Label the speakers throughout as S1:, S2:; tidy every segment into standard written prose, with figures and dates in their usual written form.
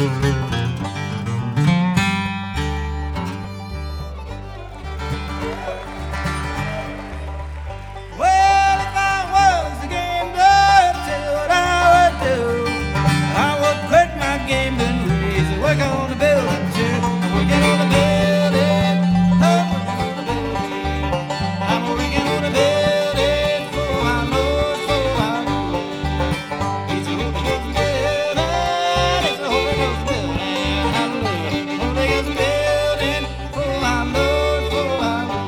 S1: Well, if I was a gambler, I'll tell you what I would do. I would quit my gambling ways and work on the building too. Working on the building, oh, working on the building. I'm working on the building for my Lord, for my Lord. It's a Holy Ghost building, it's a Holy Ghost building. Hallelujah. Holy Ghost building for my Lord, for my Lord.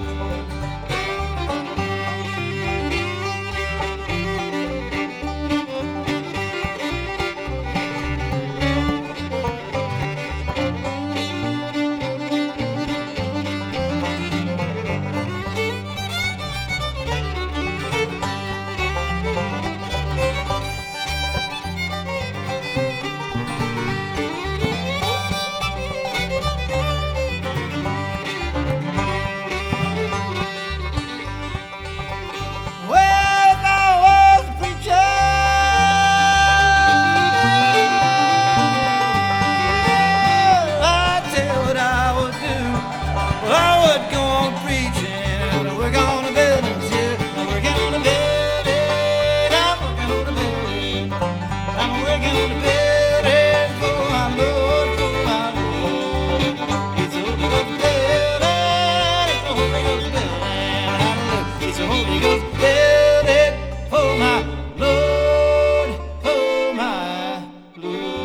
S1: Well, if I was a preacher, I'd tell you what I would do. Well, I would go on preaching, work on the buildings here. I'm working on the building, I'm working on the building. I'm working on the building for my Lord, for my Lord. It's a Holy Ghost building, it's a Holy Ghost building. Hallelujah. It's a Holy Ghost building for my Lord, for my Lord.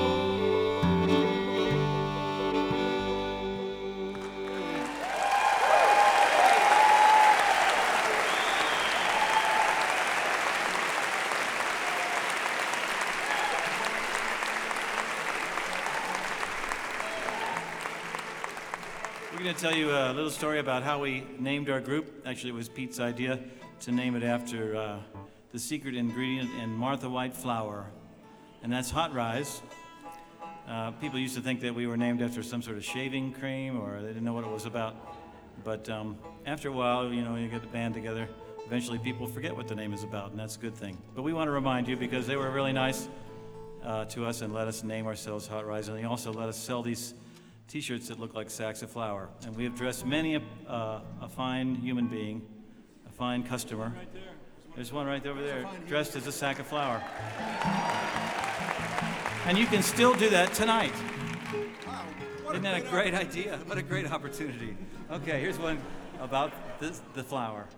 S1: We're going to tell you a little story about how we named our group. Actually, it was Pete's idea to name it after the secret ingredient in Martha White flour, and that's Hot Rise. People used to think that we were named after some sort of shaving cream, or they didn't know what it was about. But after a while, you know, you get the band together, eventually people forget what the name is about, and that's a good thing. But we want to remind you, because they were really nice to us and let us name ourselves Hot Rise, and they also let us sell these T-shirts that look like sacks of flour. And we have dressed many a fine human being, a fine customer.
S2: Right there.
S1: There's one right over there, dressed as a sack of flour. And you can still do that tonight.
S2: Wow.
S1: Isn't that a great idea? What a great opportunity. Okay, here's one about the flour.